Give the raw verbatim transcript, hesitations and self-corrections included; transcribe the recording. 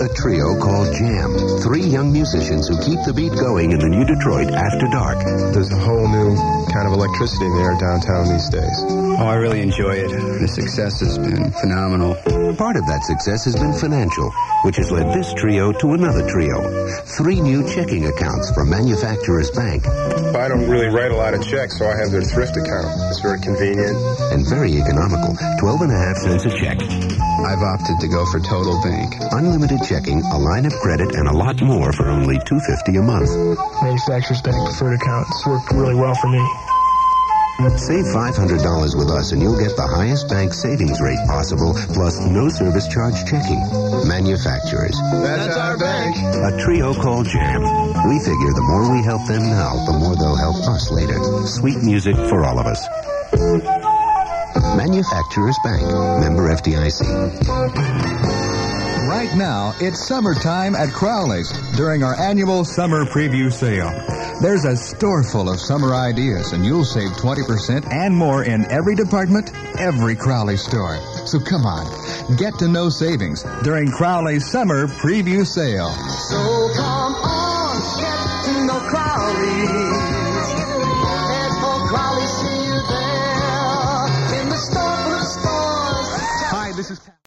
a trio called Jam. Three young musicians who keep the beat going in the new Detroit after dark. There's a whole new kind of electricity there downtown these days. Oh, I really enjoy it. The success has been phenomenal. Part of that success has been financial, which has led this trio to another trio. Three new checking accounts from Manufacturers Bank. I don't really write a lot of checks, so I have their thrift account. It's very convenient. And very economical, twelve and a half cents a check. I've opted to go for Total Bank. Unlimited checking, a line of credit, and a lot more for only two dollars and fifty cents a month. Manufacturers Bank preferred account. It's worked really well for me. Save five hundred dollars with us and you'll get the highest bank savings rate possible, plus no service charge checking. Manufacturers. That's our bank. A trio called Jam. We figure the more we help them now, the more they'll help us later. Sweet music for all of us. Manufacturers Bank. Member F D I C. Right now, it's summertime at Crowley's during our annual summer preview sale. There's a store full of summer ideas, and you'll save twenty percent and more in every department, every Crowley store. So come on, get to know savings during Crowley's summer preview sale. So come on, get to know Crowley.